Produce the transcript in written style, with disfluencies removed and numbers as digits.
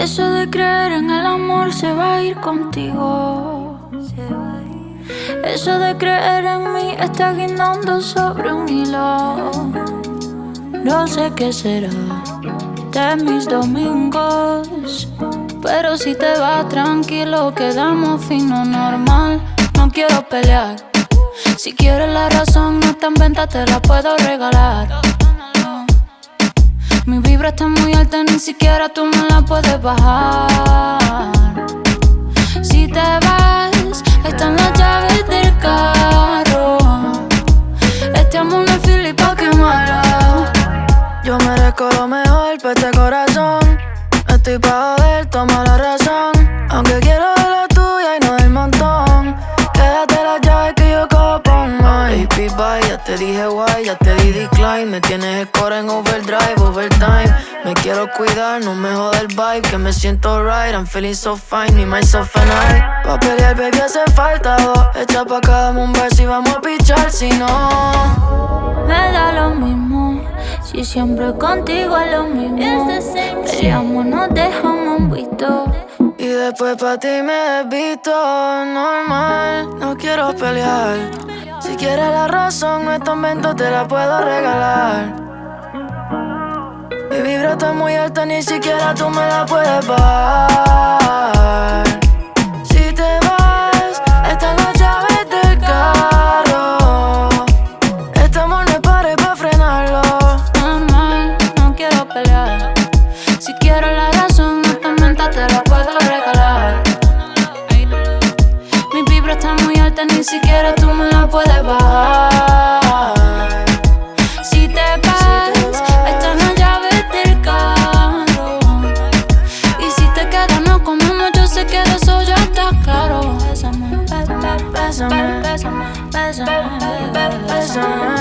Eso de creer en el amor se va a ir contigo. Eso de creer en mí está guindando sobre un hilo. No sé qué será de mis domingos, pero si te vas tranquilo quedamos fino normal. No quiero pelear. Si quieres la razón no está en venta, te la puedo regalar. Mi vibra está muy alta, ni siquiera tú me la puedes bajar. Si te vas, están las llaves del carro. Este amor no es fili pa' quemarlo. Yo merezco lo mejor pa' este corazón. Estoy pa' joder, toma la razón. Aunque quiero de la tuya y no del montón. Quédate las llaves que yo cojo por mine. Baby, bye, ya te dije guay, ya te di decline. Me tienes el core en overdrive, overtime. Me quiero cuidar, no me jode el vibe. Que me siento right, I'm feeling so fine. Mi mind so fine. Pa' pelear, baby, hace falta dos. Echa pa' acá, dame un beso y vamos a pichar. Si no, me da lo mismo. Si siempre contigo es lo mismo. Peleamos, nos dejamos en visto. Y después pa' ti me desvisto. Normal, no quiero pelear. Si quieres la razón, no es tan vento, te la puedo regalar. Mi vibra está muy alta, ni siquiera tú me la puedes bajar. Si te vas, están las llaves del carro. Este amor no es pared pa' frenarlo. Normal, no quiero pelear. Si quiero la razón, no te mentas, te la puedo regalar. Mi vibra está muy alta, ni siquiera tú me la puedes bajar. Si te vas, están las llaves del carro. Y si te quedas, no comemos, yo sé que de eso ya está claro. Bésame, bésame, bésame, bésame, bésame.